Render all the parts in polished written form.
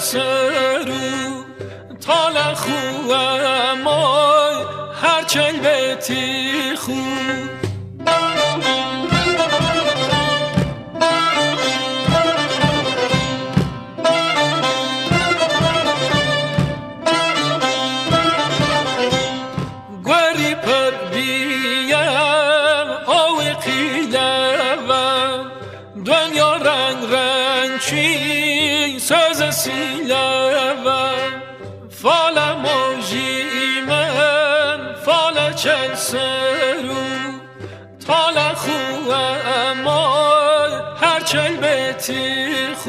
سرو طال خوامای هر چل بتی خو گوری پر بیم آوی قیلم دنیا رنگ رنگ چی söz silem فال موجی من فال چل سرو طال خوام هر چل بتی خو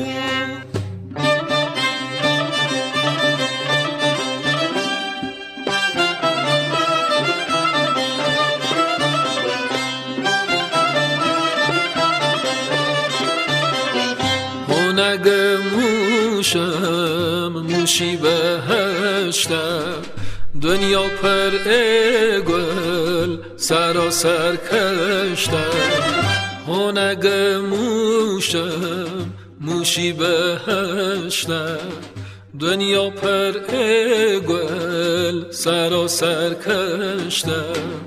نگموشم موشی بهشتم دنیا پر گل سراسر کشتم نگموشم موشی بهشتم دنیا پر گل سراسر کشتم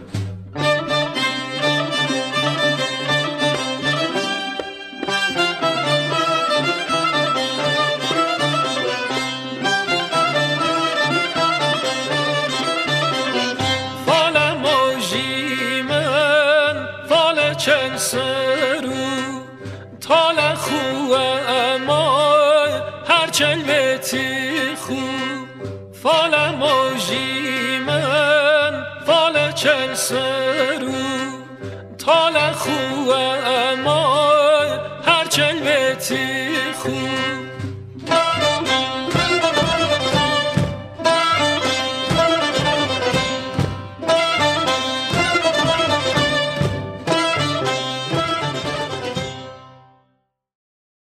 چل سرو طال خوام هر چل بتی خو فال موجی من فال چل سرو طال خوام هر چل بتی خو